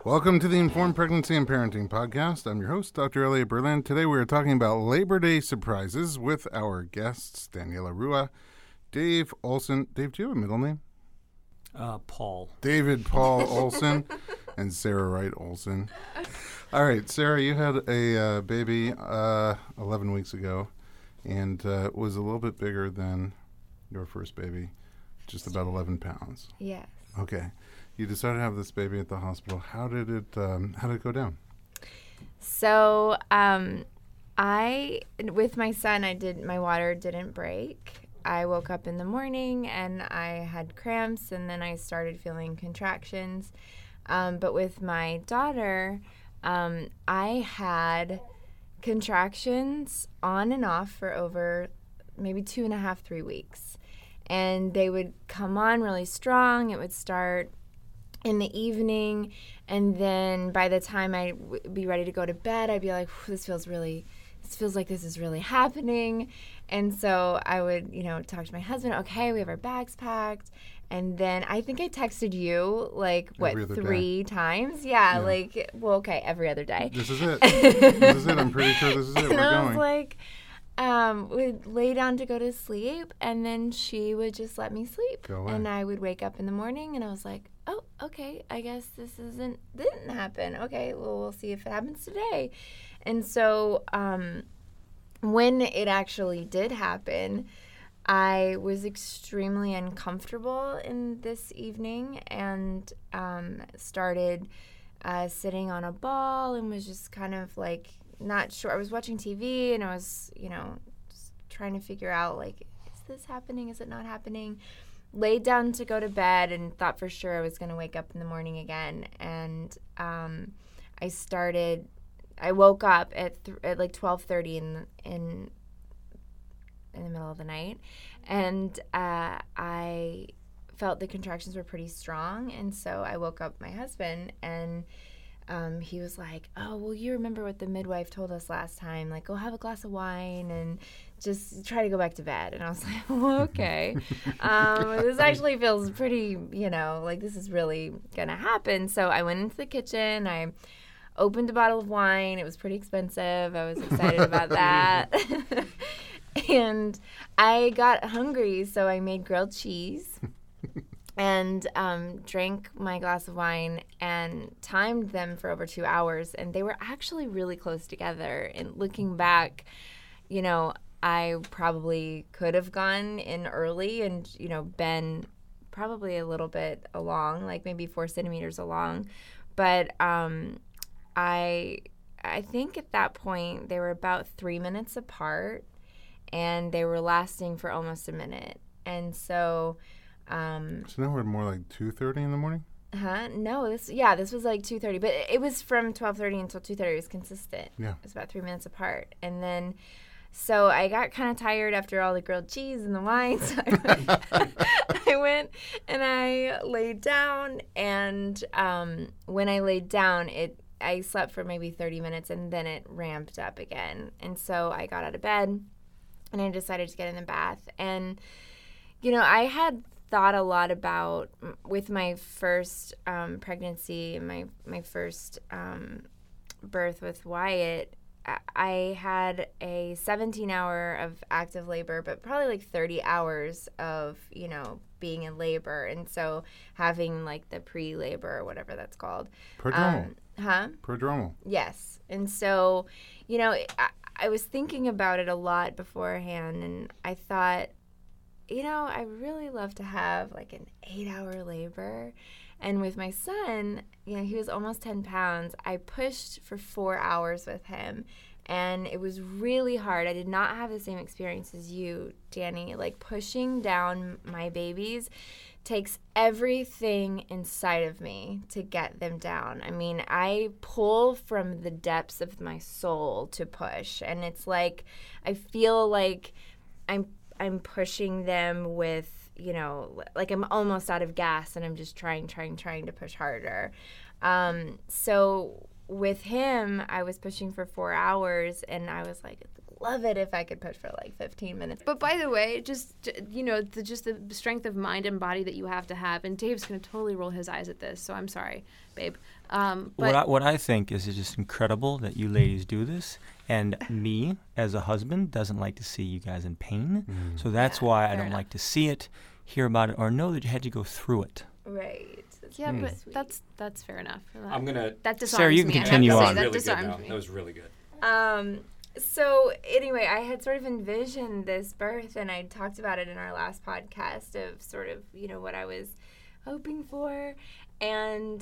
Welcome to the Informed Pregnancy and Parenting Podcast. I'm your host, Dr. Elliot Berlin. Today we are talking about Labor Day surprises with our guests, Daniela Rua, Dave Olson. Dave, do you have a middle name? Paul. David Paul Olson and Sarah Wright Olson. All right, Sarah, you had a baby 11 weeks ago, and it was a little bit bigger than your first baby, just about 11 pounds. Yes. Okay. You decided to have this baby at the hospital. How did it go down? So, with my son, my water didn't break. I woke up in the morning and I had cramps, and then I started feeling contractions. But with my daughter, I had contractions on and off for over maybe 2.5, 3 weeks. And they would come on really strong. It would start in the evening, and then by the time I'd be ready to go to bed, I'd be like, this feels like this is really happening. And so I would, talk to my husband, okay, we have our bags packed. And then I think I texted you, three times? Yeah, every other day. This is it. This is it. I'm pretty sure this is it. And We're going. I was like, would lay down to go to sleep, and then she would just let me sleep. Go away. And I would wake up in the morning, and I was like, oh, okay, I guess this didn't happen. Okay, well, we'll see if it happens today. And so when it actually did happen, I was extremely uncomfortable in this evening and started sitting on a ball and was just kind of like not sure. I was watching TV and I was, just trying to figure out, is this happening? Is it not happening? Laid down to go to bed and thought for sure I was going to wake up in the morning again. And I woke up at 12:30 in the middle of the night, and I felt the contractions were pretty strong. And so I woke up my husband, and he was like, oh, well, you remember what the midwife told us last time, go have a glass of wine and just try to go back to bed. And I was like, well, okay. This actually feels pretty, this is really going to happen. So I went into the kitchen. I opened a bottle of wine. It was pretty expensive. I was excited about that. And I got hungry, so I made grilled cheese. And drank my glass of wine and timed them for over 2 hours. And they were actually really close together. And looking back, I probably could have gone in early and, been probably a little bit along, maybe 4 centimeters along. But I think at that point they were about 3 minutes apart, and they were lasting for almost a minute. And so... So now we're more like 2:30 in the morning? No, this was 2:30, but it was from 12:30 until 2:30. It was consistent. Yeah. It was about 3 minutes apart. And then, so I got kind of tired after all the grilled cheese and the wine, so I went and I laid down, and when I laid down, I slept for maybe 30 minutes, and then it ramped up again. And so I got out of bed, and I decided to get in the bath. And, I had thought a lot about, with my first pregnancy and my first birth with Wyatt, I had a 17-hour of active labor, but probably 30 hours of, being in labor. And so having the pre-labor or whatever that's called. Prodromal. Prodromal. Yes. And so, I was thinking about it a lot beforehand, and I thought, I really love to have an 8-hour labor. And with my son, he was almost 10 pounds. I pushed for 4 hours with him, and it was really hard. I did not have the same experience as you, Danny. Pushing down my babies takes everything inside of me to get them down. I mean, I pull from the depths of my soul to push, and it's I feel like I'm pushing them with, I'm almost out of gas, and I'm just trying to push harder. So with him, I was pushing for 4 hours, and I was love it if I could push for like 15 minutes. But by the way, just the strength of mind and body that you have to have, and Dave's going to totally roll his eyes at this, so I'm sorry, babe. But What I think is just incredible that you ladies do this, and me as a husband doesn't like to see you guys in pain, so that's why I fair don't enough. like to see it, hear about it, or know that you had to go through it. Right. yeah, but Sweet. that's fair enough. I'm gonna. That disarms Sarah, you can me. I have continue to say, on. That Really good disarms now. me. That was really good. So anyway, I had sort of envisioned this birth, and I talked about it in our last podcast of sort of, what I was hoping for, and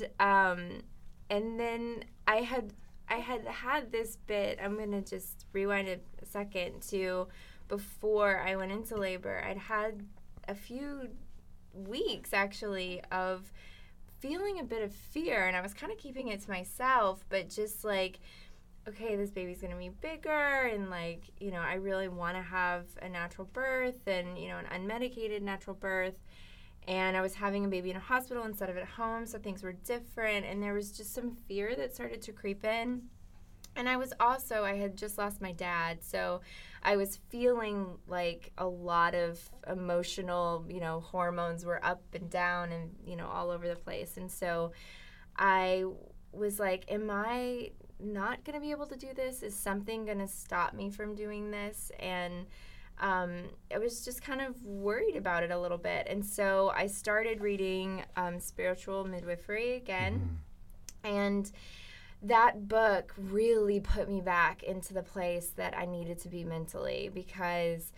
then I had this bit. I'm gonna just rewind a second to before I went into labor. I'd had a few weeks actually of feeling a bit of fear, and I was kind of keeping it to myself, but just like, okay, this baby's gonna be bigger, and like, I really want to have a natural birth, and an unmedicated natural birth. And I was having a baby in a hospital instead of at home, so things were different, and there was just some fear that started to creep in. And I had just lost my dad, so I was feeling like a lot of emotional, hormones were up and down and, all over the place. And so I was like, am I not going to be able to do this? Is something going to stop me from doing this? And I was just kind of worried about it a little bit. And so I started reading Spiritual Midwifery again. And that book really put me back into the place that I needed to be mentally, because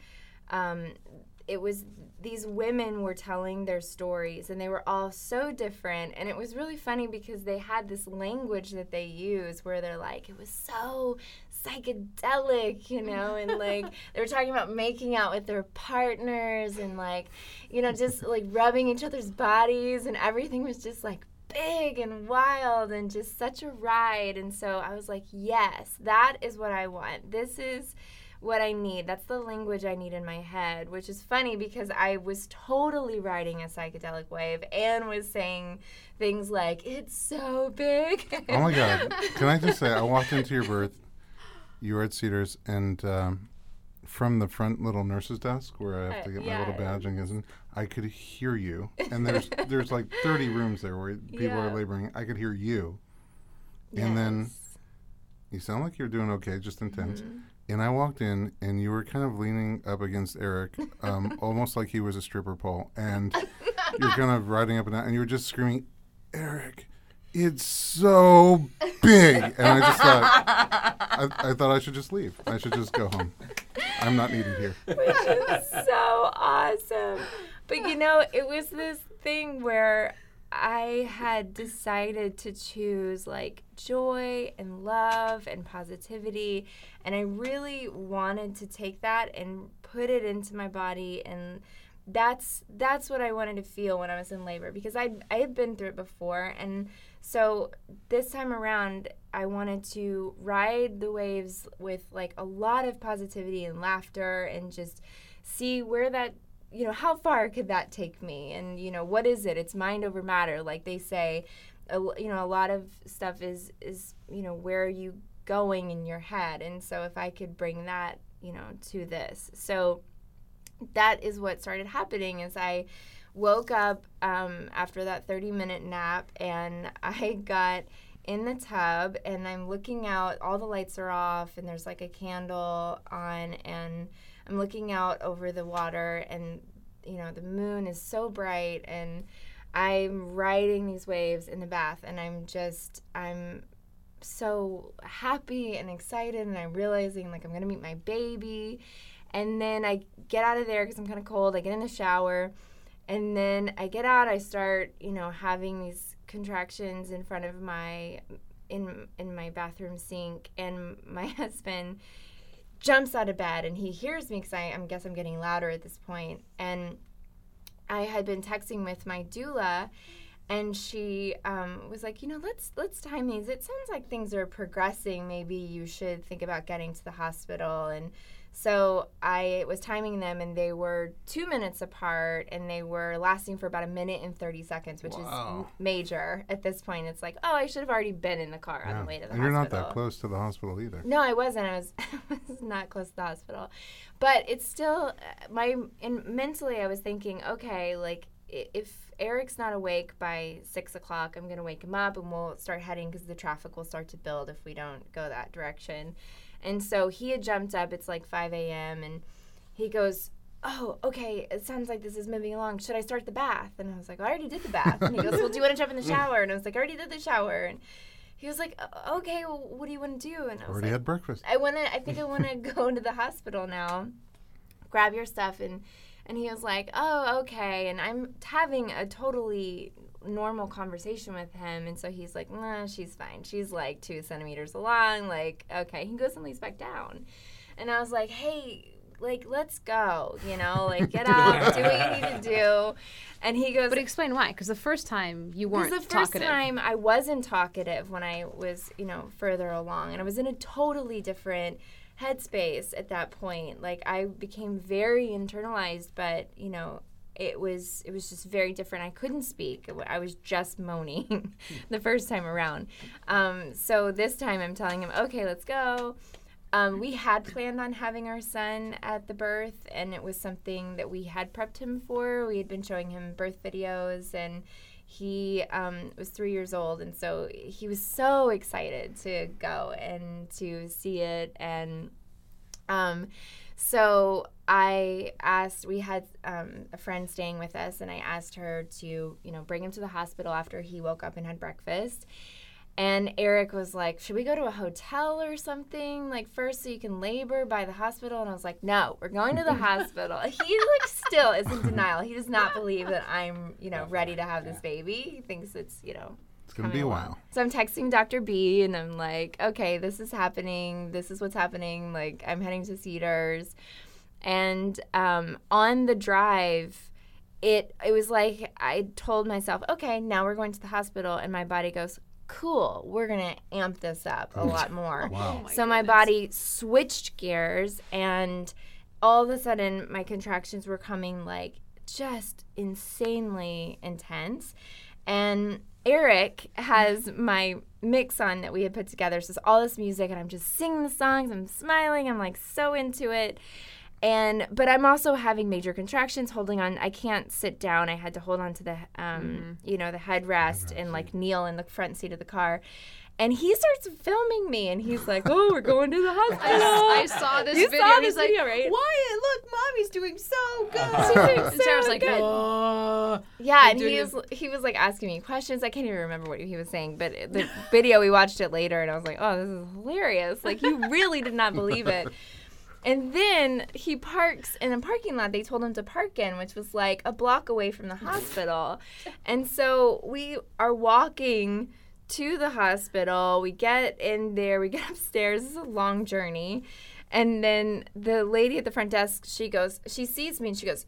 it was, these women were telling their stories, and they were all so different. And it was really funny because they had this language that they use where they're like, it was so psychedelic, and like they were talking about making out with their partners, and like, just like rubbing each other's bodies, and everything was just like big and wild and just such a ride. And so I was like, yes, that is what I want. This is what I need. That's the language I need in my head, which is funny because I was totally riding a psychedelic wave and was saying things like, it's so big. Oh my God. Can I just say, I walked into your birth, you were at Cedars, and from the front little nurse's desk where I have to get my little badge and get in, I could hear you. And there's like 30 rooms there where people are laboring. I could hear you. And then you sound like you're doing okay, just intense. And I walked in, and you were kind of leaning up against Eric, almost like he was a stripper pole. And you're kind of riding up and down, and you were just screaming, Eric, it's so big. And I just thought, I thought I should just leave. I should just go home. I'm not needed here. Which is so awesome. But it was this thing where I had decided to choose like joy and love and positivity, and I really wanted to take that and put it into my body, and that's what I wanted to feel when I was in labor, because I had been through it before. And so this time around, I wanted to ride the waves with like a lot of positivity and laughter, and just see where that, how far could that take me? And, what is it? It's mind over matter. Like they say, a lot of stuff is, where are you going in your head? And so if I could bring that, to this. So that is what started happening. As I woke up after that 30-minute nap, and I got in the tub, and I'm looking out, all the lights are off, and there's like a candle on, and I'm looking out over the water, and the moon is so bright, and I'm riding these waves in the bath, and I'm so happy and excited, and I'm realizing like I'm gonna meet my baby. And then I get out of there because I'm kind of cold. I get in the shower, and then I get out. I start, having these contractions in front of in my bathroom sink, and my husband jumps out of bed, and he hears me because I guess I'm getting louder at this point. And I had been texting with my doula, and she was like, let's time these. It sounds like things are progressing. Maybe you should think about getting to the hospital. And So I was timing them, and they were 2 minutes apart, and they were lasting for about 1 minute and 30 seconds, which Wow. is major at this point. It's like, oh, I should have already been in the car on Yeah. the way to the And hospital. you're not that close to the hospital either. No, I wasn't. I was not close to the hospital. But it's still, mentally I was thinking, okay, like, if Eric's not awake by 6 o'clock, I'm going to wake him up and we'll start heading because the traffic will start to build if we don't go that direction. And so he had jumped up. It's like 5 a.m. and he goes, oh, okay, it sounds like this is moving along. Should I start the bath? And I was like, I already did the bath. And he goes, well, do you want to jump in the shower? And I was like, I already did the shower. And he was like, okay, well, what do you want to do? And I was Already like, had breakfast. I think I want to go to the hospital now. Grab your stuff. And he was like, oh, okay. And I'm having a totally normal conversation with him. And so he's like, nah, she's fine. She's like 2 centimeters along. Like, okay. He goes and lays back down. And I was like, hey, like, let's go, like, get up, do what you need to do. And he goes... But explain why, because the first time you weren't talkative. Because the first time I wasn't talkative when I was, further along. And I was in a totally different headspace at that point. Like, I became very internalized, but, it was just very different. I couldn't speak. I was just moaning the first time around. So this time I'm telling him, okay, let's go. We had planned on having our son at the birth, and it was something that we had prepped him for. We had been showing him birth videos, and he was 3 years old, and so he was so excited to go and to see it. And so I asked, we had a friend staying with us, and I asked her to, bring him to the hospital after he woke up and had breakfast. And Eric was like, should we go to a hotel or something, like, first so you can labor by the hospital? And I was like, no, we're going to the hospital. He, still is in denial. He does not believe that I'm, ready to have this baby. He thinks it's, It's going to be a while. So I'm texting Dr. B, and I'm like, okay, this is happening. This is what's happening. Like, I'm heading to Cedars. And on the drive, it was like I told myself, okay, now we're going to the hospital. And my body goes, cool, we're going to amp this up a lot more. Wow. So my body switched gears, and all of a sudden my contractions were coming like just insanely intense. And Eric has my mix on that we had put together. So it's all this music, and I'm just singing the songs. I'm smiling. I'm like so into it. But I'm also having major contractions, holding on. I can't sit down. I had to hold on to the, the headrest and like kneel in the front seat of the car. And he starts filming me, and he's like, "Oh, we're going to the hospital." I saw this video. Saw this He's like, video, right? "Wyatt, look, mommy's doing so good." She's doing And Sarah's so like, good. "Oh." Yeah, and doing he was like asking me questions. I can't even remember what he was saying, but the video, we watched it later, and I was like, "Oh, this is hilarious!" Like, he really did not believe it. And then he parks in a parking lot they told him to park in, which was like a block away from the hospital. And so we are walking to the hospital. We get in there. We get upstairs. This is a long journey. And then the lady at the front desk, she sees me and she goes,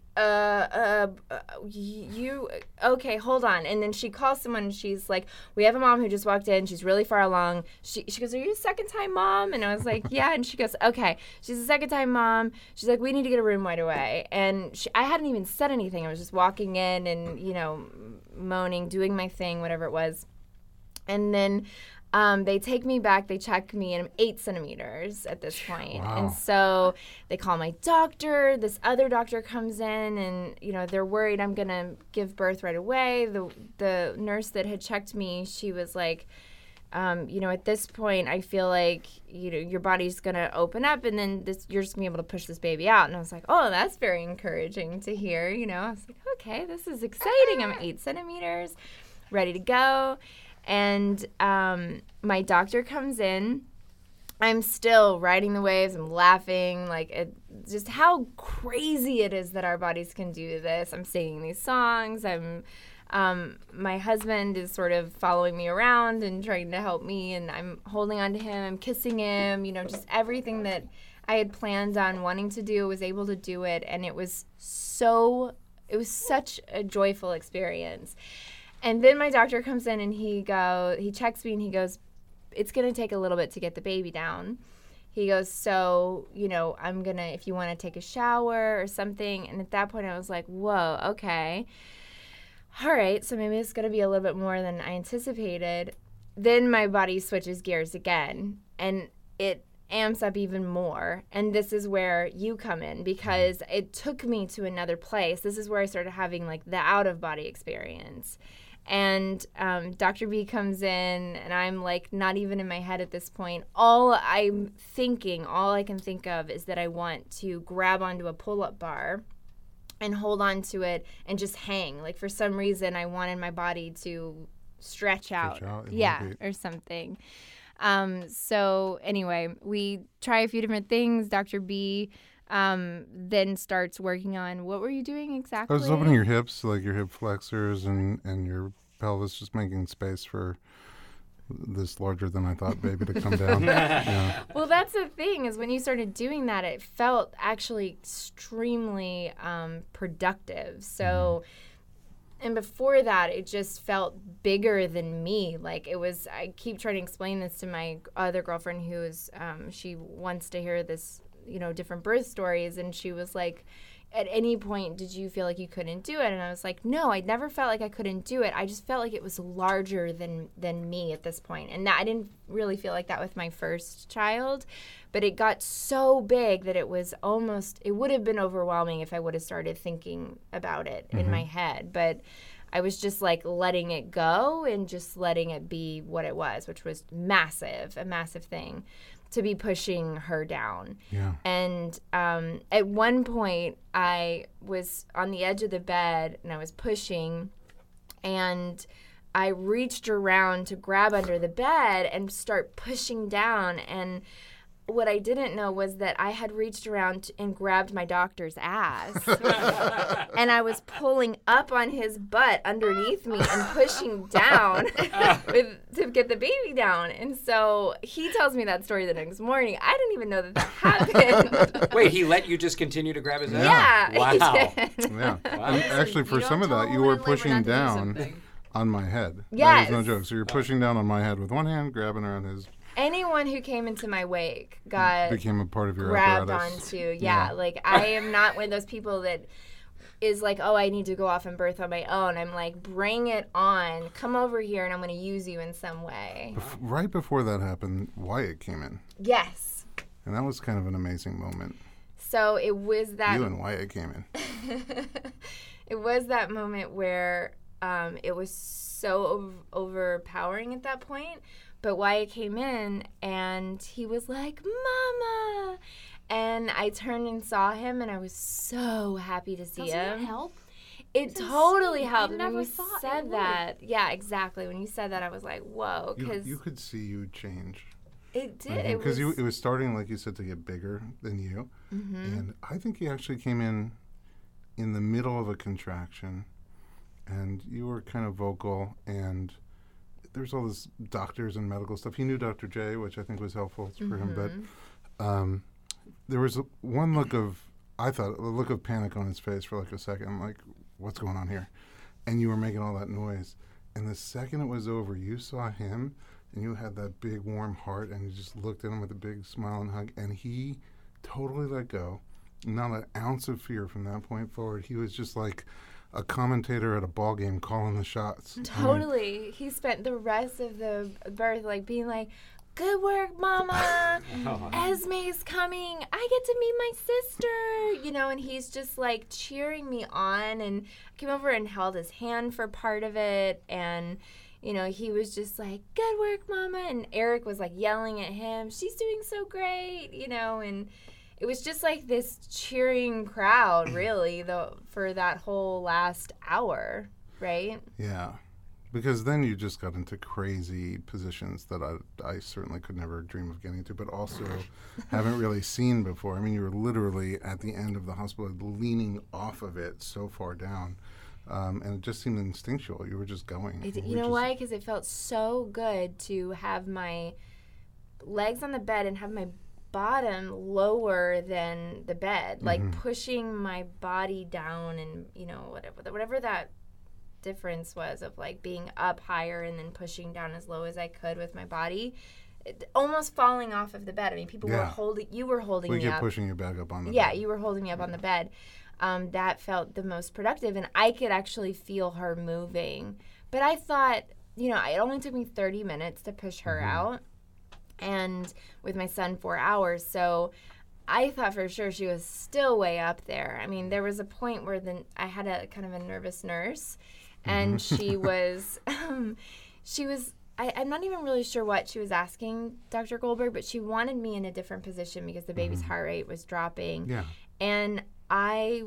you, okay, hold on. And then she calls someone and she's like, we have a mom who just walked in. She's really far along. She goes, are you a second-time mom? And I was like, yeah. And she goes, okay, she's a second-time mom. She's like, we need to get a room right away. And I hadn't even said anything. I was just walking in and, moaning, doing my thing, whatever it was. And then they take me back, they check me, and I'm 8 centimeters at this point. Wow. And so they call my doctor. This other doctor comes in, and, they're worried I'm going to give birth right away. The nurse that had checked me, she was like, at this point, I feel like, your body's going to open up, and then you're just going to be able to push this baby out. And I was like, oh, that's very encouraging to hear. I was like, okay, this is exciting. I'm 8 centimeters, ready to go. And my doctor comes in. I'm still riding the waves. I'm laughing, just how crazy it is that our bodies can do this. I'm singing these songs. My husband is sort of following me around and trying to help me, and I'm holding on to him. I'm kissing him. Just everything that I had planned on wanting to do, was able to do it, and it was such a joyful experience. And then my doctor comes in and he checks me and he goes, it's going to take a little bit to get the baby down. he goes, so, if you want to take a shower or something. And at that point I was like, whoa, okay. All right, so maybe it's going to be a little bit more than I anticipated. Then my body switches gears again, and it amps up even more. And this is where you come in, because it took me to another place. This is where I started having like the out-of-body experience. And Dr. B comes in, and I'm like not even in my head at this point. All I can think of is that I want to grab onto a pull-up bar and hold on to it and just hang. Like, for some reason, I wanted my body to stretch out. Or something. So anyway, we try a few different things. Dr. B then starts working on, what were you doing exactly? I was opening your hips, like your hip flexors and your pelvis, just making space for this larger than I thought baby to come down. Yeah. Well, that's the thing, is when you started doing that, it felt actually extremely productive. So, and before that, it just felt bigger than me. Like, it was, I keep trying to explain this to my other girlfriend who is, she wants to hear this, different birth stories. And she was like, at any point, did you feel like you couldn't do it? And I was like, no, I never felt like I couldn't do it. I just felt like it was larger than me at this point. And that, I didn't really feel like that with my first child, but it got so big that it would have been overwhelming if I would have started thinking about it in my head. But I was just like letting it go and just letting it be what it was, which was a massive thing to be pushing her down. Yeah. And at one point, I was on the edge of the bed and I was pushing, and I reached around to grab under the bed and start pushing down. And what I didn't know was that I had reached around and grabbed my doctor's ass. And I was pulling up on his butt underneath me and pushing down to get the baby down. And so he tells me that story the next morning. I didn't even know that happened. Wait, he let you just continue to grab his ass? Yeah. Wow. Yeah. And actually, for some of that, you were pushing down on my head. Yes. That is no joke. So you're pushing down on my head with one hand, grabbing around his. Anyone who came into my wake became a part of your grabbed apparatus. onto. Yeah, like I am not one of those people that is like, oh, I need to go off and birth on my own. I'm like, bring it on. Come over here, and I'm going to use you in some way. Right before that happened, Wyatt came in. Yes. And that was kind of an amazing moment. So it was that. You and Wyatt came in. It was that moment where it was so overpowering at that point. But Wyatt came in, and he was like, Mama! And I turned and saw him, and I was so happy to see him. Doesn't it help? It totally helped. I never when you thought said it would. that. Yeah, exactly. When you said that, I was like, whoa. You could see you change. It did. Because it was starting, like you said, to get bigger than you. Mm-hmm. And I think he actually came in the middle of a contraction, and you were kind of vocal, and there's all this doctors and medical stuff. He knew Dr. J, which I think was helpful for him. But there was one look of, I thought, a look of panic on his face for like a second. I'm like, what's going on here? And you were making all that noise. And the second it was over, you saw him, and you had that big warm heart, and you just looked at him with a big smile and hug. And he totally let go. Not an ounce of fear from that point forward. He was just like a commentator at a ball game calling the shots. Totally. He spent the rest of the birth like being like, good work, Mama. Esme's coming. I get to meet my sister. And he's just like cheering me on. And I came over and held his hand for part of it. And, he was just like, good work, Mama. And Eric was like yelling at him, she's doing so great, and it was just like this cheering crowd, really, for that whole last hour, right? Yeah, because then you just got into crazy positions that I certainly could never dream of getting to, but also haven't really seen before. I mean, you were literally at the end of the hospital leaning off of it so far down, and it just seemed instinctual. You were just going. You know why? Because it felt so good to have my legs on the bed and have my bottom lower than the bed, like pushing my body down, and whatever that difference was of like being up higher and then pushing down as low as I could with my body. almost falling off of the bed. I mean, people were Yeah. holding. You were holding We me keep up. pushing you back up on the Yeah, bed. you were holding me up on the bed. That felt the most productive, and I could actually feel her moving. But I thought, it only took me 30 minutes to push her out, and with my son 4 hours. So I thought for sure she was still way up there. I mean, there was a point where I had a kind of a nervous nurse, and she was, I'm not even really sure what she was asking Dr. Goldberg, but she wanted me in a different position because the baby's heart rate was dropping. Yeah. And I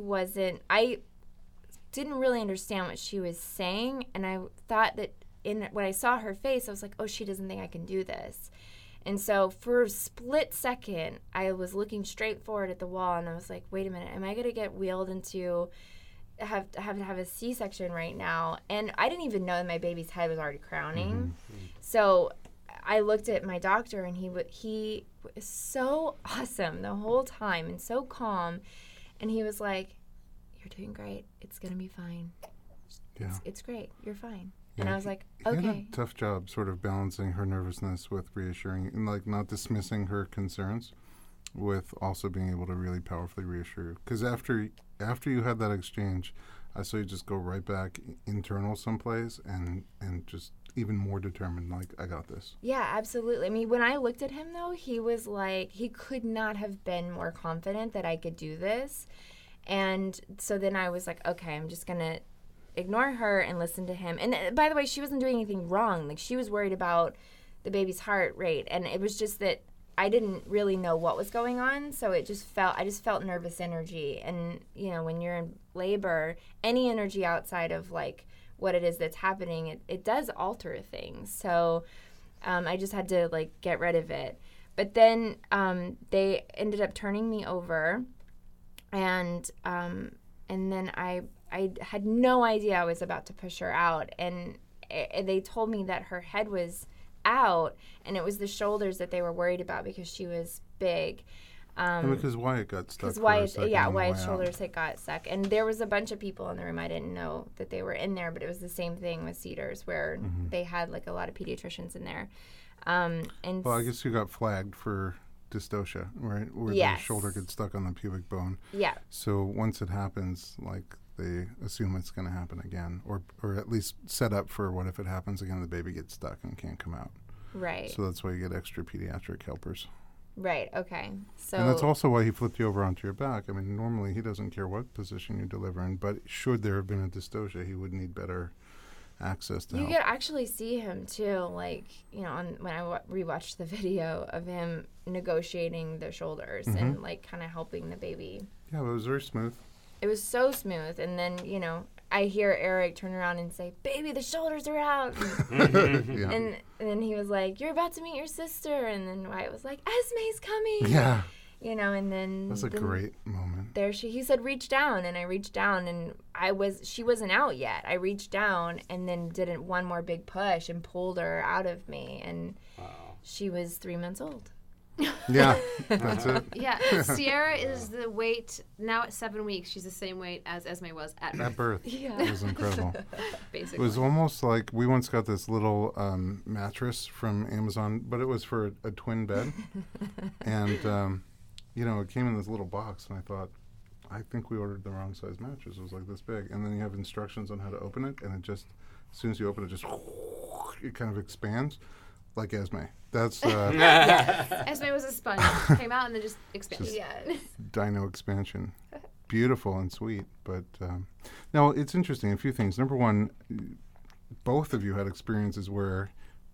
didn't really understand what she was saying. And I thought that when I saw her face, I was like, oh, she doesn't think I can do this. And so for a split second, I was looking straight forward at the wall, and I was like, wait a minute, am I going to get wheeled into have to have a C-section right now? And I didn't even know that my baby's head was already crowning. So I looked at my doctor, and he was so awesome the whole time and so calm. And he was like, you're doing great. It's going to be fine. Yeah. It's great. You're fine. Yeah, And I was like, He had okay. a tough job sort of balancing her nervousness with reassuring and like not dismissing her concerns with also being able to really powerfully reassure you. Because after you had that exchange, I saw you just go right back internal someplace and just even more determined, like, I got this. Yeah, absolutely. I mean, when I looked at him, though, he was like, he could not have been more confident that I could do this. And so then I was like, okay, I'm just going to ignore her and listen to him. And by the way, she wasn't doing anything wrong. Like, she was worried about the baby's heart rate. And it was just that I didn't really know what was going on. So I just felt nervous energy. And, when you're in labor, any energy outside of, like, what it is that's happening, it does alter things. So I just had to, like, get rid of it. But then they ended up turning me over, and then I had no idea I was about to push her out, and they told me that her head was out, and it was the shoulders that they were worried about because she was big. And because Wyatt got stuck. Because Wyatt's Wyatt's shoulders had got stuck, and there was a bunch of people in the room. I didn't know that they were in there, but it was the same thing with Cedars, where they had like a lot of pediatricians in there. And Well, I guess you got flagged for dystocia, right? Where Yes. the shoulder gets stuck on the pubic bone. yeah, So once it happens, like, they assume it's going to happen again, or at least set up for what if it happens again, the baby gets stuck and can't come out. right, So that's why you get extra pediatric helpers. right, okay. So And that's also why he flipped you over onto your back. I mean, normally he doesn't care what position you deliver in, but should there have been a dystocia, he would need better access to you help. could actually see him too, like, when I rewatched the video of him negotiating the shoulders and like kind of helping the baby. Yeah, but it was very smooth. It was so smooth, and then I hear Eric turn around and say, "Baby, the shoulders are out." Yeah. And then he was like, "You're about to meet your sister," and then Wyatt was like, "Esme's coming." Yeah. And then That's a then great moment. There he said, "Reach down," and I reached down, and she wasn't out yet. I reached down and then did one more big push and pulled her out of me, and she was 3 months old. Yeah, that's it. Yeah, Sierra is the weight now at 7 weeks. She's the same weight as Esme was at At birth. Yeah. It was incredible. basically. It was almost like we once got this little mattress from Amazon, but it was for a twin bed. And, it came in this little box, and I thought, I think we ordered the wrong size mattress. It was like this big. And then you have instructions on how to open it, and it just, as soon as you open it, it kind of expands like Esme. That's Esme was a sponge. Came out and then just expanded. Yes. dino expansion. Beautiful and sweet. But now it's interesting, a few things. Number one, both of you had experiences where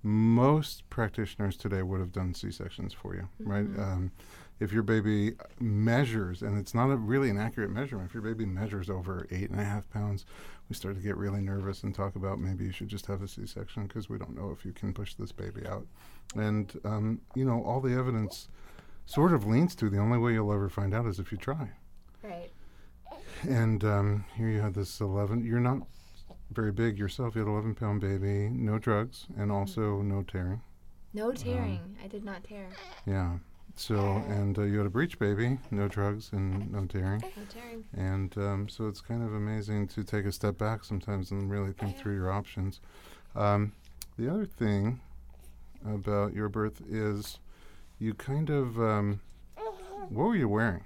most practitioners today would have done C-sections for you, right? If your baby measures, and it's not really an accurate measurement, if your baby measures over 8.5 pounds, we start to get really nervous and talk about maybe you should just have a C-section because we don't know if you can push this baby out. And, all the evidence sort of leans to the only way you'll ever find out is if you try. Right. And here you had this 11, you're not very big yourself, you had an 11-pound baby, no drugs, and also no tearing. No tearing. I did not tear. Yeah. So, and you had a breech baby, no drugs and no tearing. No tearing. And so it's kind of amazing to take a step back sometimes and really think through your options. The other thing about your birth is you kind of, what were you wearing?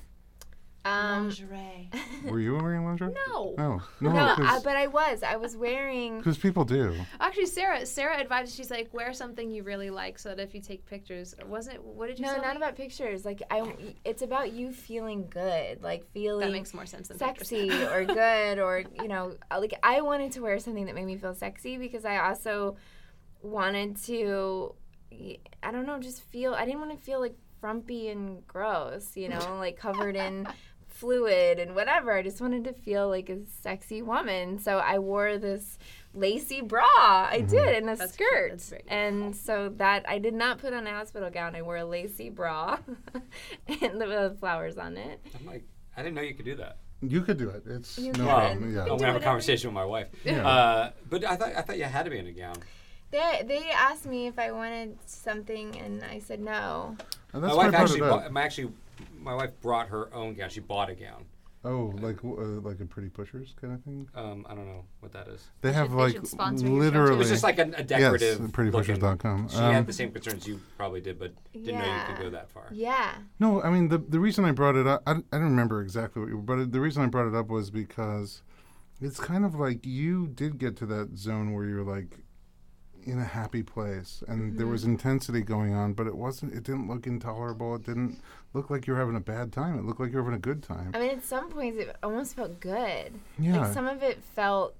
Lingerie. Were you wearing lingerie? No. Oh, No, no, but I was wearing. because people do. Actually, Sarah advised, she's like, wear something you really like so that if you take pictures, what did you No, say? not about pictures. Like it's about you feeling good, like feeling That makes more sense than sexy pictures. or good, or like I wanted to wear something that made me feel sexy because I also wanted to, I don't know, just feel. I didn't want to feel like frumpy and gross, like covered in fluid and whatever. I just wanted to feel like a sexy woman. So I wore this lacy bra. I did, and a That's skirt. cute. That's very cute. And so that I did not put on a hospital gown. I wore a lacy bra and the flowers on it. I'm like, I didn't know you could do that. You could do it. It's You no can. problem. You Yeah. can I'm do gonna have a whatever. conversation with my wife. Yeah. But I thought you had to be in a gown. They asked me if I wanted something, and I said no. And My that's why I wife brought actually, it up. my wife brought her own gown. She bought a gown. Oh, like a Pretty Pushers kind of thing? I don't know what that is. They have should like sponsor your show, too. literally. It was just like a decorative. Yes, prettypushers.com. She had the same concerns you probably did, but didn't know you could go that far. Yeah. No, I mean the reason I brought it up, I don't remember exactly what you, but the reason I brought it up was because it's kind of like you did get to that zone where you're like in a happy place, and there was intensity going on, but it didn't look intolerable. It didn't look like you were having a bad time. It looked like you were having a good time. I mean, at some points, it almost felt good. Yeah. Like, some of it felt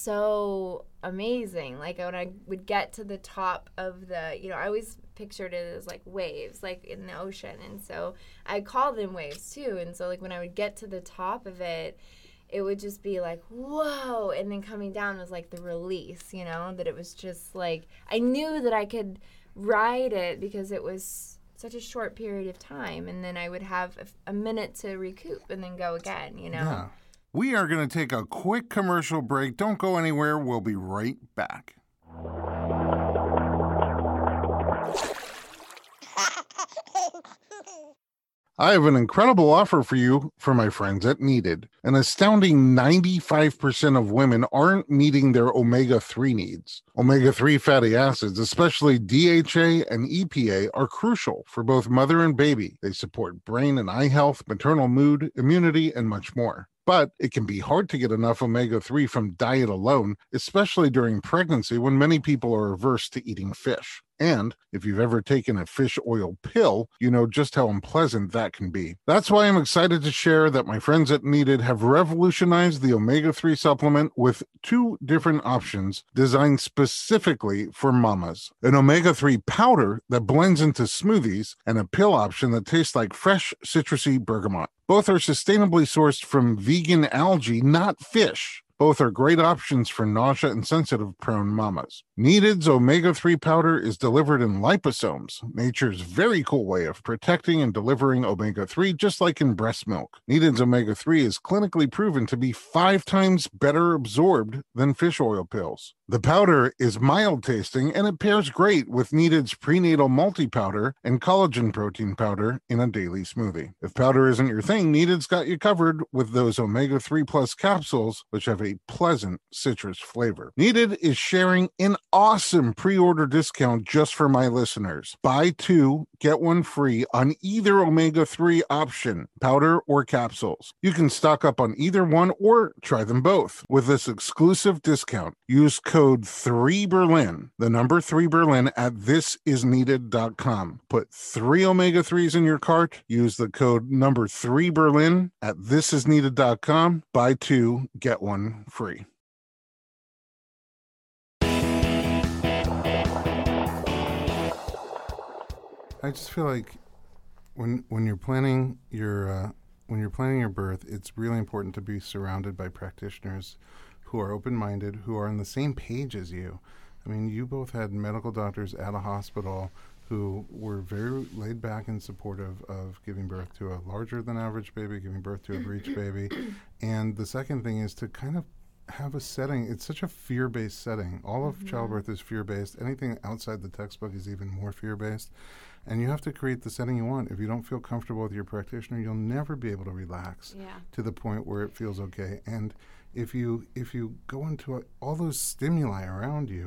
so amazing. Like, when I would get to the top of the, I always pictured it as, like, waves, like, in the ocean. And so I called them waves, too. And so, like, when I would get to the top of it, it would just be like, whoa. And then coming down was, like, the release, that it was just, like, I knew that I could ride it because it was such a short period of time, and then I would have a minute to recoup and then go again, Yeah. We are going to take a quick commercial break. Don't go anywhere. We'll be right back. I have an incredible offer for you for my friends at Needed. An astounding 95% of women aren't meeting their omega-3 needs. Omega-3 fatty acids, especially DHA and EPA, are crucial for both mother and baby. They support brain and eye health, maternal mood, immunity, and much more. But it can be hard to get enough omega-3 from diet alone, especially during pregnancy when many people are averse to eating fish. And if you've ever taken a fish oil pill, you know just how unpleasant that can be. That's why I'm excited to share that my friends at Needed have revolutionized the omega-3 supplement with 2 different options designed specifically for mamas. An omega-3 powder that blends into smoothies and a pill option that tastes like fresh citrusy bergamot. Both are sustainably sourced from vegan algae, not fish. Both are great options for nausea and sensitive-prone mamas. Needed's omega-3 powder is delivered in liposomes, nature's very cool way of protecting and delivering omega-3 just like in breast milk. Needed's omega-3 is clinically proven to be 5 times better absorbed than fish oil pills. The powder is mild-tasting, and it pairs great with Needed's prenatal multi-powder and collagen protein powder in a daily smoothie. If powder isn't your thing, Needed's got you covered with those omega-3 plus capsules, which have a pleasant citrus flavor. Needed is sharing an awesome pre-order discount just for my listeners. Buy 2, get 1 free on either omega-3 option, powder or capsules. You can stock up on either one or try them both. With this exclusive discount, use code 3Berlin, the number 3Berlin at thisisneeded.com. Put 3 omega-3s in your cart, use the code number 3Berlin at thisisneeded.com. Buy 2, get 1 free. I just feel like when you're planning your birth, it's really important to be surrounded by practitioners who are open-minded, who are on the same page as you. I mean, you both had medical doctors at a hospital who were very laid back and supportive of giving birth to a larger than average baby, giving birth to a breech baby. And the second thing is to kind of have a setting. It's such a fear-based setting. All of childbirth is fear-based. Anything outside the textbook is even more fear-based. And you have to create the setting you want. If you don't feel comfortable with your practitioner, you'll never be able to relax to the point where it feels okay. And if you go into all those stimuli around you,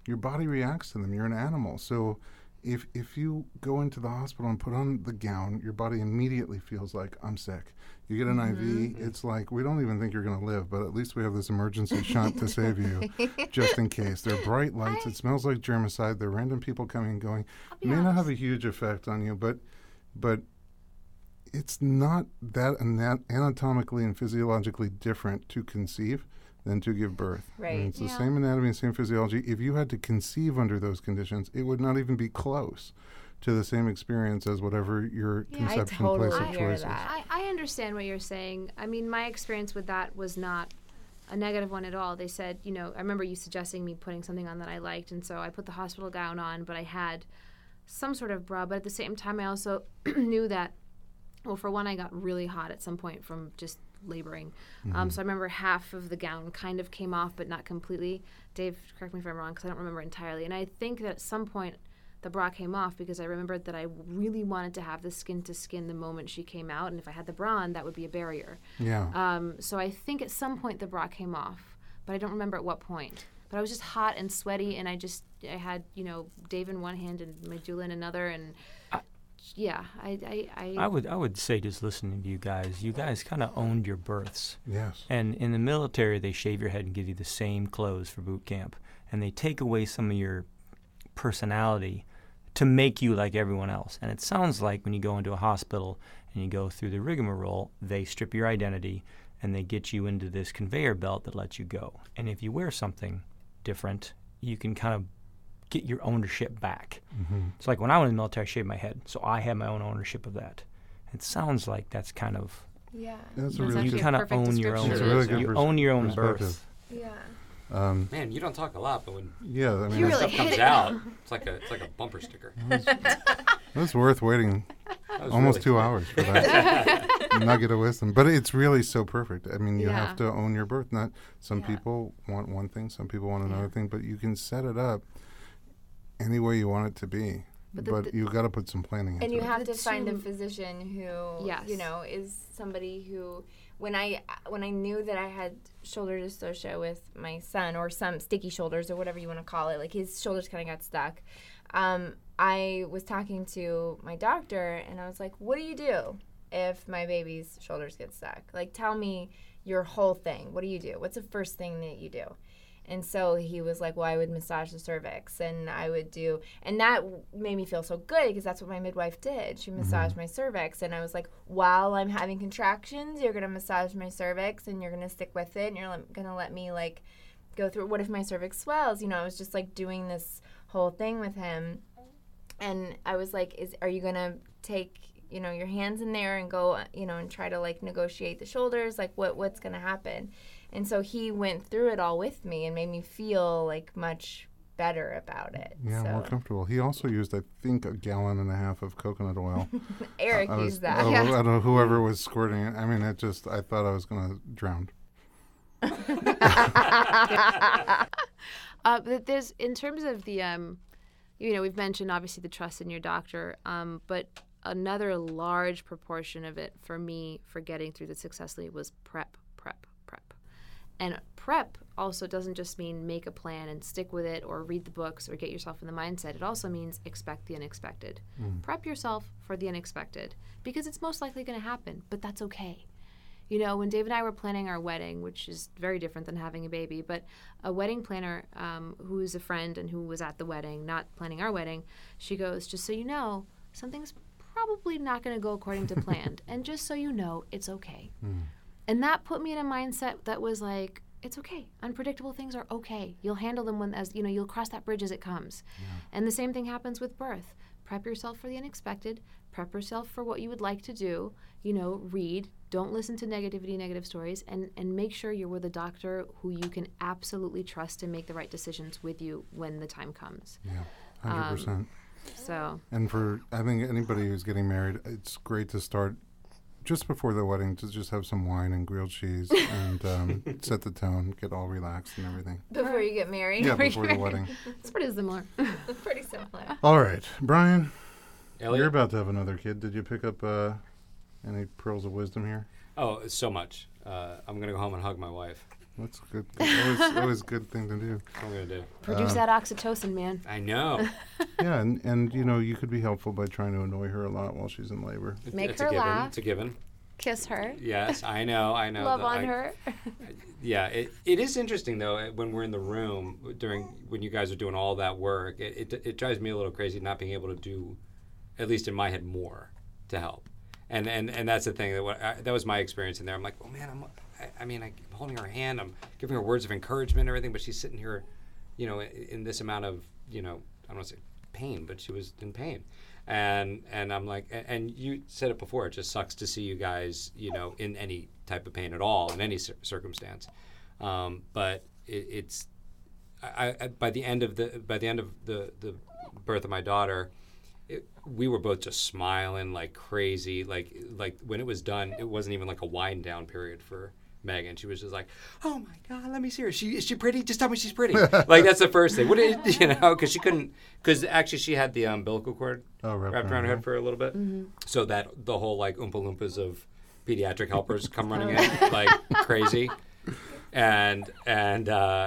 your body reacts to them. You're an animal. So if you go into the hospital and put on the gown, your body immediately feels like, I'm sick. You get an IV, it's like, we don't even think you're going to live, but at least we have this emergency shunt to save you, just in case. They're bright lights. It smells like germicide. They're random people coming and going. It may not have a huge effect on you, but it's not that anatomically and physiologically different to conceive than to give birth. Right. And it's the same anatomy and same physiology. If you had to conceive under those conditions, it would not even be close to the same experience as whatever your conception place of choice is. I understand what you're saying. I mean, my experience with that was not a negative one at all. They said, you know, I remember you suggesting me putting something on that I liked, and so I put the hospital gown on, but I had some sort of bra. But at the same time, I also knew that, well, for one, I got really hot at some point from just laboring. So I remember half of the gown kind of came off, but not completely. Dave, correct me if I'm wrong, because I don't remember entirely. And I think that at some point the bra came off because I remembered that I really wanted to have the skin to skin the moment she came out. And if I had the bra on, that would be a barrier. Yeah. So I think at some point the bra came off, but I don't remember at what point. But I was just hot and sweaty, and I had, you know, Dave in one hand and my doula in another, and I would say, just listening to you guys kind of owned your births. Yes. And in the military, they shave your head and give you the same clothes for boot camp, and they take away some of your personality to make you like everyone else. And it sounds like when you go into a hospital and you go through the rigmarole, they strip your identity and they get you into this conveyor belt that lets you go. And if you wear something different, you can kind of get your ownership back. It's like when I was in the military, I shaved my head, so I had my own ownership of that. It sounds like that's kind of that's a That's really you good, kind of own your own. It's a really good You own your own birth. Yeah. Man, you don't talk a lot, but when Yeah, I mean, You that really stuff comes hit it. out, it's like a bumper sticker. it's worth waiting That was almost really 2 fun. hours for that nugget of wisdom. But it's really so perfect. I mean, you Yeah. have to own your birth. Not some people want one thing, some people want another thing, but you can set it up any way you want it to be. But you got to put some planning into And you it. have to The find a two- physician who, Yes. you know, is somebody who, when I knew that I had shoulder dystocia with my son, or some sticky shoulders or whatever you want to call it, like his shoulders kind of got stuck, I was talking to my doctor and I was like, what do you do if my baby's shoulders get stuck? Like, tell me your whole thing. What do you do? What's the first thing that you do? And so he was like, well, I would massage the cervix, and I would do, and that made me feel so good because that's what my midwife did. She massaged my cervix, and I was like, while I'm having contractions, you're going to massage my cervix, and you're going to stick with it, and you're going to let me, like, go through, what if my cervix swells? You know, I was just, like, doing this whole thing with him, and I was like, are you going to take, you know, your hands in there and go, you know, and try to, like, negotiate the shoulders? Like, what's going to happen? And so he went through it all with me and made me feel like much better about it. Yeah, more comfortable. He also used, I think, 1.5 gallons of coconut oil. Eric used that. I don't know, whoever was squirting it. I mean, I thought I was going to drown. But there's, in terms of the, you know, we've mentioned obviously the trust in your doctor, but another large proportion of it for me for getting through this successfully was prep. And prep also doesn't just mean make a plan and stick with it or read the books or get yourself in the mindset. It also means expect the unexpected. Prep yourself for the unexpected because it's most likely going to happen, but that's okay. You know, when Dave and I were planning our wedding, which is very different than having a baby, but a wedding planner who is a friend and who was at the wedding, not planning our wedding, she goes, just so you know, something's probably not going to go according to plan. And just so you know, it's okay. And that put me in a mindset that was like, it's okay. Unpredictable things are okay. You'll handle them when, as you know, you'll cross that bridge as it comes. Yeah. And the same thing happens with birth. Prep yourself for the unexpected. Prep yourself for what you would like to do. You know, read. Don't listen to negative stories. And make sure you're with a doctor who you can absolutely trust to make the right decisions with you when the time comes. Yeah, 100%. And for, I think, anybody who's getting married, it's great to start just before the wedding to just have some wine and grilled cheese and set the tone, get all relaxed and everything. Before you get married? Yeah, before the wedding. It's pretty similar. Pretty similar. All right. Brian, Elliot? you're about to have another kid. Did you pick up any pearls of wisdom here? Oh, so much. I'm going to go home and hug my wife. That's good. Always a good thing to do. What am I going to do? Produce that oxytocin, man. I know. Yeah, and you could be helpful by trying to annoy her a lot while she's in labor. Make It's her a given. laugh. It's a given. Kiss her. Yes, I know. Love on her. Yeah, it is interesting though when we're in the room when you guys are doing all that work. It drives me a little crazy not being able to do, at least in my head, more to help. And that's the thing that was my experience in there. I'm like, oh man, I'm holding her hand. I'm giving her words of encouragement and everything, but she's sitting here, in this amount of, I don't want to say pain, but she was in pain. And I'm like, and you said it before, it just sucks to see you guys, in any type of pain at all, in any circumstance. But it's by the end of the birth of my daughter, we were both just smiling like crazy. Like when it was done, it wasn't even like a wind down period for Megan. She was just like, "Oh my God, let me see her. Is she pretty? Just tell me she's pretty." Like that's the first thing. Because she couldn't. Because actually she had the umbilical cord wrapped around her head for a little bit, so that the whole like Oompa Loompas of pediatric helpers come running in like crazy, and then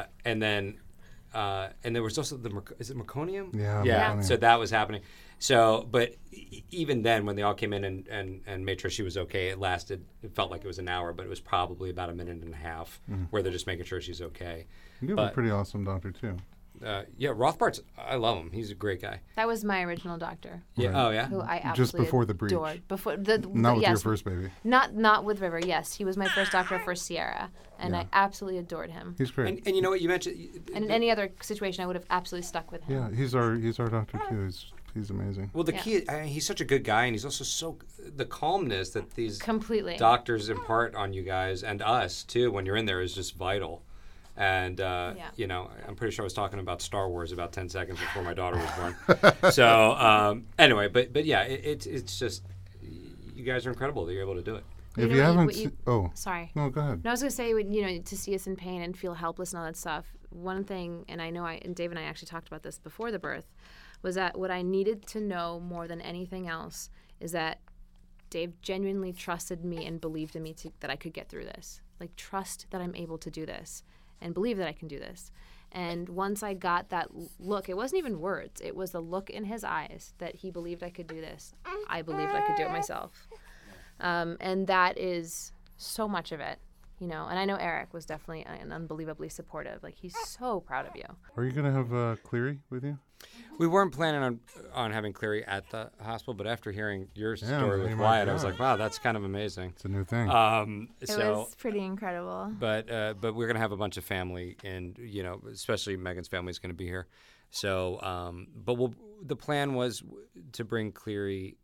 there was also is it meconium? Yeah. So that was happening. So, but even then, when they all came in and made sure she was okay, it felt like it was an hour, but it was probably about a minute and a half where they're just making sure she's okay. You have a pretty awesome doctor, too. Yeah, Rothbart's, I love him. He's a great guy. That was my original doctor. Yeah. Right. Oh, yeah? Who I absolutely Just before the breach. adored. Not with your first baby. Not with River, yes. He was my first doctor for Sierra, and I absolutely adored him. He's great. And you know what you mentioned? And in any other situation, I would have absolutely stuck with him. Yeah, he's our doctor, too. He's amazing. Well, the key, he's such a good guy, and he's also the calmness that these Completely. doctors impart on you guys and us, too, when you're in there is just vital. And, I'm pretty sure I was talking about Star Wars about 10 seconds before my daughter was born. So, anyway, but yeah, it's just, you guys are incredible that you're able to do it. If you haven't... Sorry. No, go ahead. No, I was going to say, to see us in pain and feel helpless and all that stuff, one thing, and I know and Dave and I actually talked about this before the birth, was that what I needed to know more than anything else is that Dave genuinely trusted me and believed in me that I could get through this. Like, trust that I'm able to do this and believe that I can do this. And once I got that look, it wasn't even words. It was the look in his eyes that he believed I could do this. I believed I could do it myself. And that is so much of it. And I know Eric was definitely unbelievably supportive. Like, he's so proud of you. Are you going to have Cleary with you? We weren't planning on having Cleary at the hospital, but after hearing your story with my Wyatt, God. I was like, wow, that's kind of amazing. It's a new thing. It was pretty incredible. But we're going to have a bunch of family, and, especially Megan's family is going to be here. So, but the plan was to bring Cleary,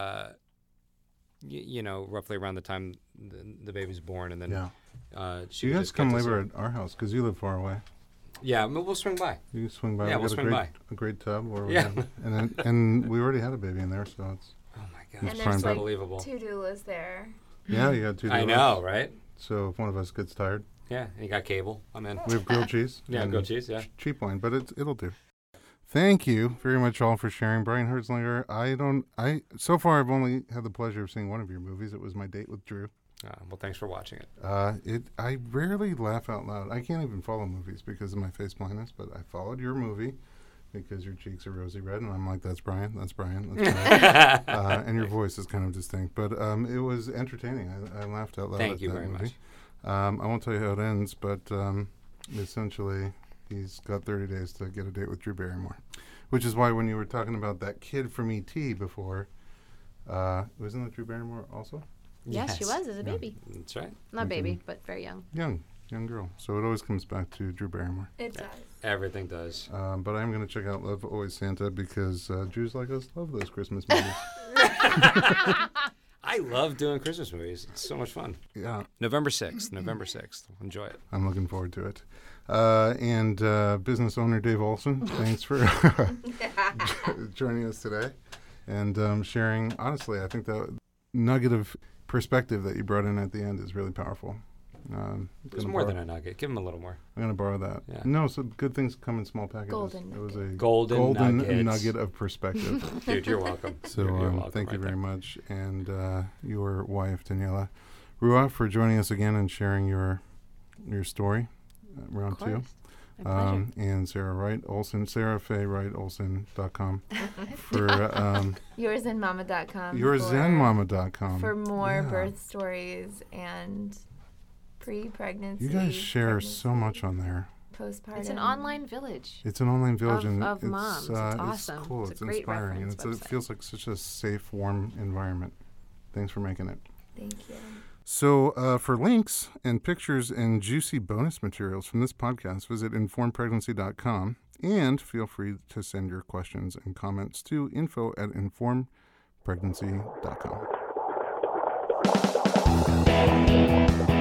roughly around the time the baby's born, and then you guys come labor at our house because you live far away. Yeah, we'll swing by. You can swing by. Yeah, we'll swing by. A great tub, Yeah. and we already had a baby in there, so it's. Oh my God, And it's there's like unbelievable. 2 doulas there. Yeah, you got 2 doulas. I know, right? So if one of us gets tired, Yeah, and you got cable. I'm in. we have grilled cheese. Yeah, and grilled cheese. Yeah. cheap wine, but it'll do. Thank you very much all for sharing. Brian Hertzlinger, so far I've only had the pleasure of seeing one of your movies. It was My Date with Drew. Well, thanks for watching it. I rarely laugh out loud. I can't even follow movies because of my face blindness, but I followed your movie because your cheeks are rosy red, and I'm like, that's Brian, that's Brian, that's Brian. And your voice is kind of distinct, but it was entertaining. I laughed out loud. Thank you at that very movie. much. I won't tell you how it ends, but essentially he's got 30 days to get a date with Drew Barrymore, which is why when you were talking about that kid from E.T. before, wasn't that Drew Barrymore also? Yes, she was as a baby. That's right. Not baby, but very young. Young girl. So it always comes back to Drew Barrymore. It does. Everything does. But I'm going to check out Love Always Santa because Jews like us love those Christmas movies. I love doing Christmas movies. It's so much fun. Yeah, November 6th. Enjoy it. I'm looking forward to it. And business owner Dave Olson, thanks for joining us today and sharing. Honestly, I think the nugget of perspective that you brought in at the end is really powerful. There's more than a nugget. Give him a little more. I'm going to borrow that. Yeah. No, so good things come in small packages. Golden It was a Golden nugget of perspective. Dude, you're welcome. So You're welcome thank you right very there. much. And your wife, Daniela Rua, for joining us again and sharing your story. round two. My pleasure. And Sarah Wright Olson, SarahFayeWrightOlson.com for YourZenMama.com. YourZenMama.com. For more Yeah. birth stories and pre-pregnancy. You guys share so much on there. Postpartum. It's an online village. It's an online village Of- and of moms. It's awesome. It's cool. It's It's a great inspiring, and reference it website. feels like such a safe, warm environment. Thanks for making it. Thank you. So, for links and pictures and juicy bonus materials from this podcast, visit informedpregnancy.com, and feel free to send your questions and comments to info@informedpregnancy.com.